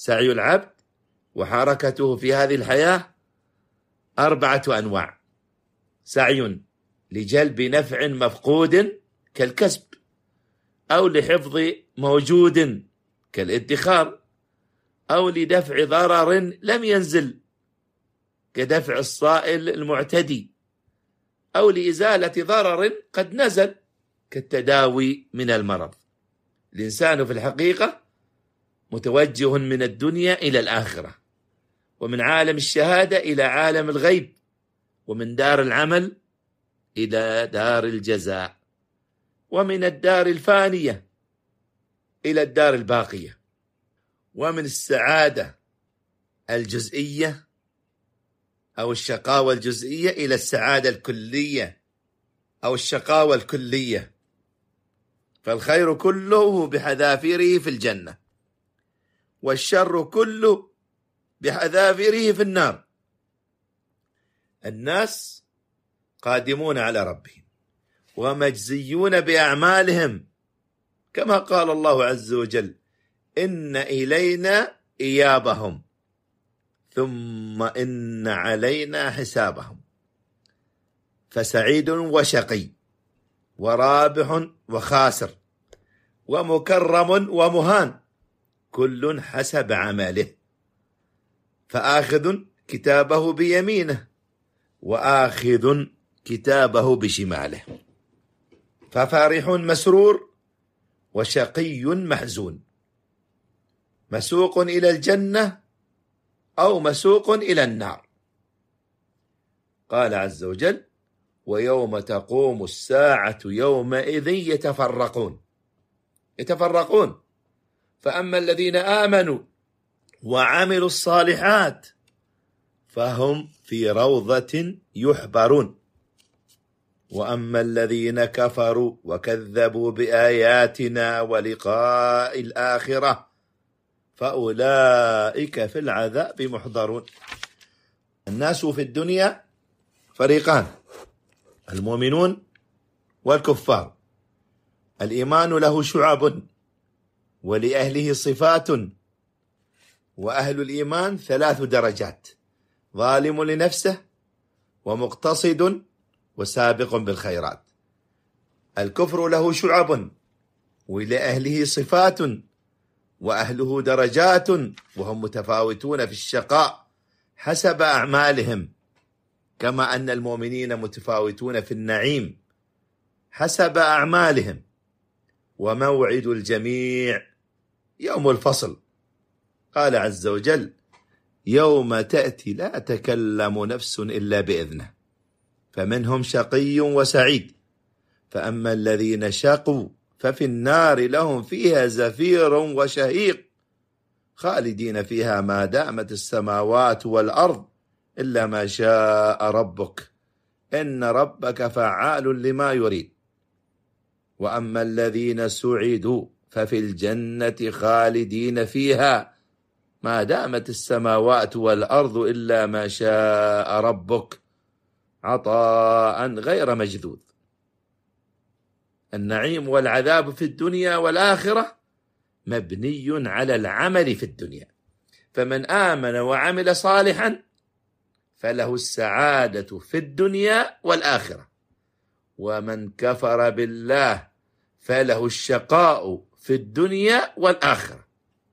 سعي العبد وحركته في هذه الحياة 4 أنواع: سعي لجلب نفع مفقود كالكسب، أو لحفظ موجود كالادخار، أو لدفع ضرر لم ينزل كدفع الصائل المعتدي، أو لإزالة ضرر قد نزل كالتداوي من المرض. الإنسان في الحقيقة متوجه من الدنيا إلى الآخرة، ومن عالم الشهادة إلى عالم الغيب، ومن دار العمل إلى دار الجزاء، ومن الدار الفانية إلى الدار الباقية، ومن السعادة الجزئية أو الشقاوة الجزئية إلى السعادة الكلية أو الشقاوة الكلية. فالخير كله بحذافيره في الجنة، والشر كله بحذافيره في النار. الناس قادمون على ربهم ومجزيون بأعمالهم، كما قال الله عز وجل: إن إلينا إيابهم ثم إن علينا حسابهم. فسعيد وشقي، ورابح وخاسر، ومكرم ومهان، كل حسب عمله، فآخذ كتابه بيمينه وآخذ كتابه بشماله. ففرح مسرور، وشقي محزون، مسوق إلى الجنة أو مسوق إلى النار. قال عز وجل: ويوم تقوم الساعة يومئذ يتفرقون. فأما الذين آمنوا وعملوا الصالحات فهم في روضة يحبرون، وأما الذين كفروا وكذبوا بآياتنا ولقاء الآخرة فأولئك في العذاب محضرون. الناس في الدنيا فريقان: المؤمنون والكفار. الإيمان له شعب ولأهله صفات، وأهل الإيمان 3 درجات: ظالم لنفسه، ومقتصد، وسابق بالخيرات. الكفر له شعب ولأهله صفات، وأهله درجات، وهم متفاوتون في الشقاء حسب أعمالهم، كما أن المؤمنين متفاوتون في النعيم حسب أعمالهم. وموعد الجميع يوم الفصل. قال عز وجل: يوم تأتي لا تكلم نفس إلا بإذنه، فمنهم شقي وسعيد. فأما الذين شقوا ففي النار لهم فيها زفير وشهيق، خالدين فيها ما دامت السماوات والأرض إلا ما شاء ربك، إن ربك فعال لما يريد. وأما الذين سعدوا ففي الجنة خالدين فيها ما دامت السماوات والأرض إلا ما شاء ربك، عطاء غير مجذوذ. النعيم والعذاب في الدنيا والآخرة مبني على العمل في الدنيا، فمن آمن وعمل صالحا فله السعادة في الدنيا والآخرة، ومن كفر بالله فله الشقاء في الدنيا والآخرة.